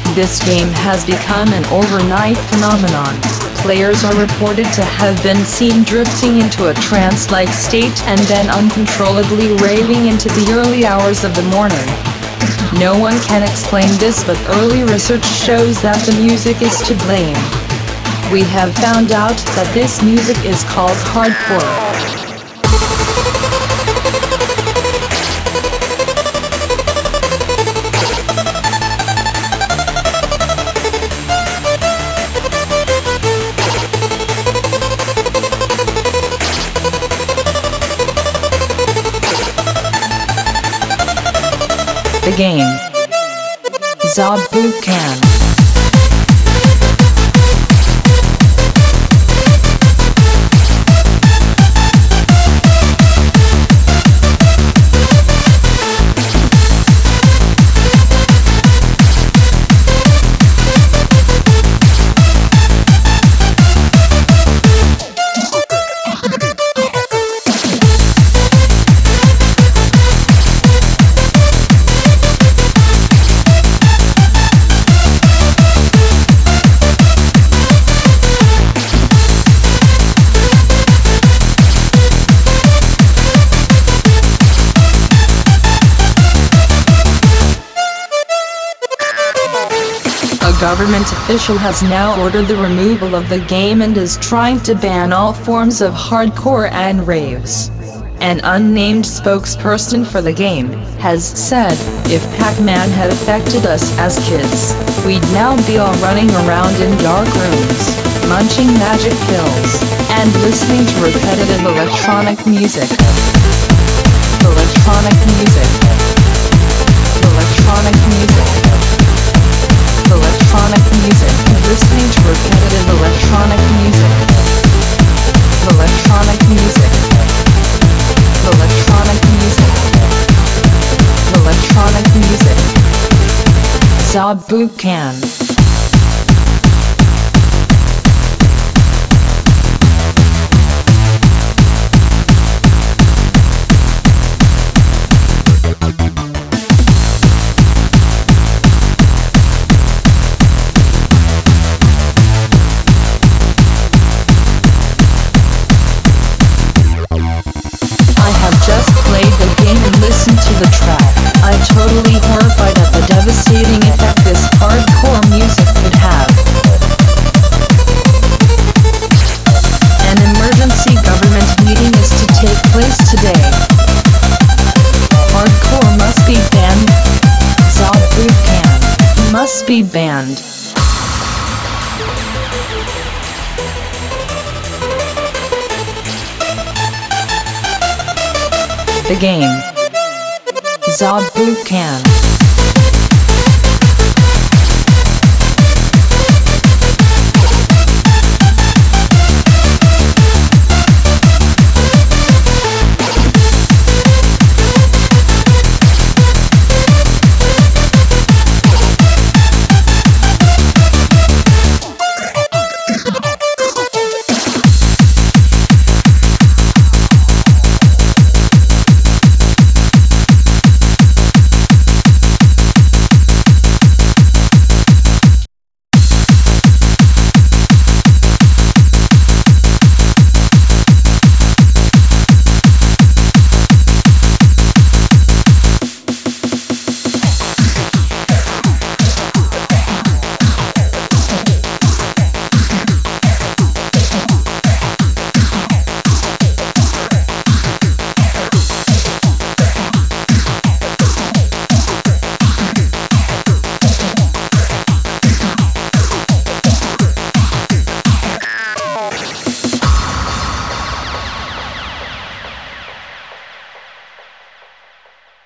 This game has become an overnight phenomenon. Players are reported to have been seen drifting into a trance-like state and then uncontrollably raving into the early hours of the morning. No one can explain this, but early research shows that the music is to blame. We have found out that this music is called hardcore. The game. Zabukan. A government official has now ordered the removal of the game and is trying to ban all forms of hardcore and raves. An unnamed spokesperson for the game has said, "If Pac-Man had affected us as kids, we'd now be all running around in dark rooms, munching magic pills, and listening to repetitive electronic music." Electronic music. Electronic music. Electronic music. Listening to repetitive electronic music. Electronic music. Electronic music. Electronic music. Zabukan. Just played the game and listened to the track. I'm totally horrified at the devastating effect this hardcore music could have. An emergency government meeting is to take place today. Hardcore must be banned. Zabukan must be banned. The game. Zabukan.